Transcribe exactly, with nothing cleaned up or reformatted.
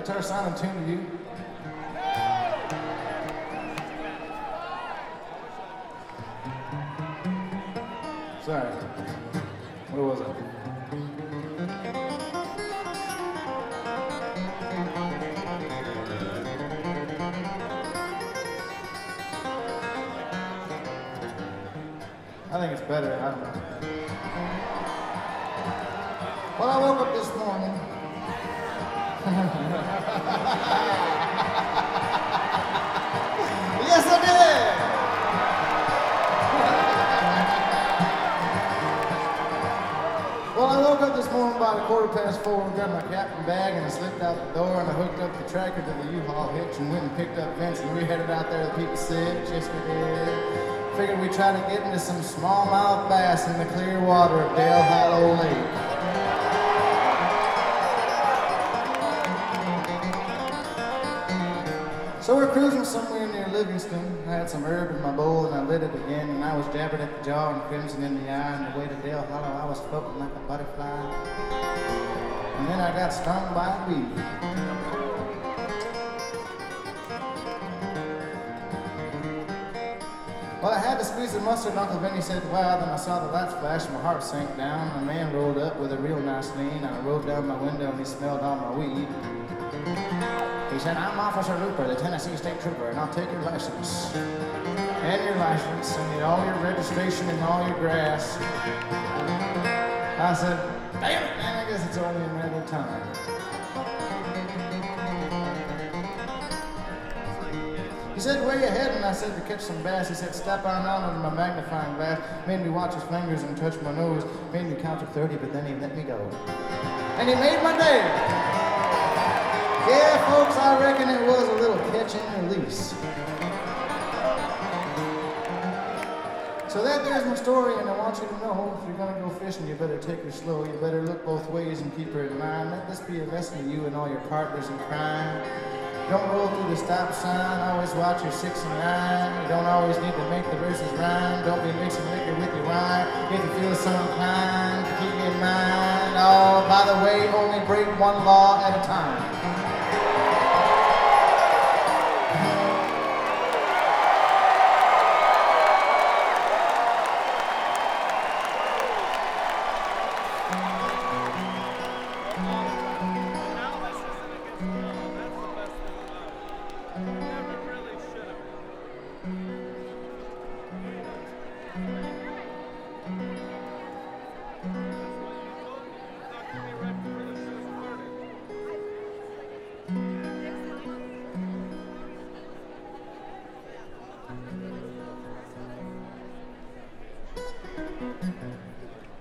guitar sound in tune to you? Sorry. Where was I? I think it's better. I don't know. Well, I woke up this morning. Yes, I did. Well, I woke up this morning about a quarter past four and grabbed my cap and bag and I slipped out the door and I hooked up the tractor to the U-Haul hitch and went and picked up Vince and we headed out there to Peak Six. Yes, we did. Figured we'd try to get into some smallmouth bass in the clear water of Dale Hollow Lake. So we're cruising somewhere near Livingston. I had some herb in my bowl and I lit it again and I was jabbing at the jaw and crimson in the eye and the way to Dale Hollow I was floating like a butterfly. And then I got stung by a bee. Well, I had to squeeze the mustard and Uncle Benny said, wow, then I saw the lights flash and my heart sank down. A man rolled up with a real nice lean. I rolled down my window and he smelled all my weed. He said, I'm Officer Rupert, the Tennessee State Trooper, and I'll take your license. And your license, and all your registration and all your grass. I said, damn it, man, I guess it's only a matter of time. He said, where you heading? I said, to catch some bass. He said, step on down under my magnifying glass. Made me watch his fingers and touch my nose. Made me count to thirty, but then he let me go. And he made my day. Yeah, folks, I reckon it was a little catch and release. So that there's my story, and I want you to know, if you're gonna go fishing, you better take her slow. You better look both ways and keep her in mind. Let this be a lesson to you and all your partners in crime. Don't roll through the stop sign, always watch your six and nine. You don't always need to make the verses rhyme. Don't be mixing liquor with your wine. If you feel so inclined, keep in mind. Oh, by the way, only break one law at a time.